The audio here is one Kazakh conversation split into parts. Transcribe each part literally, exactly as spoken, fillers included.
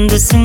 күндісің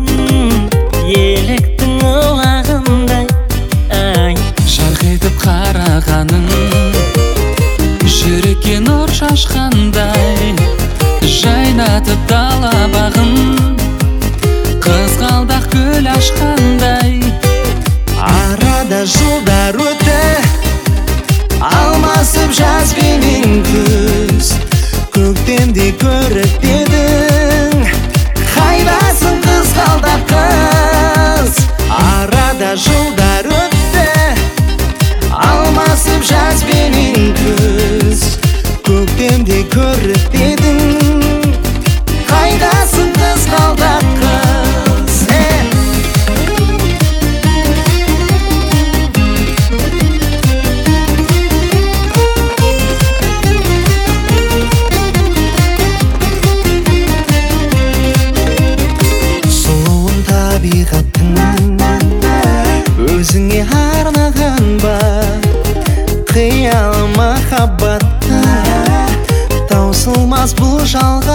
еліктің ылағындай, ай жарқ етіп қарағаның жүрекке нұр шашқандай, жайнатып дала бағын қызғалдақ гүл ашқандай. Арада жылдар өтті, алмасып жаз бенен күз, көктемде көріп едің, қайдасың қызғалдақ қыз. Арада жылдар өтті, алмасып жаз бенен күз, көктемде көріп едің, қайдасың қызғалдақ қыз. Сұлуын табиғаттың өзіңе арнаған ба, қиялы махаббатты таусылмас бұл жалға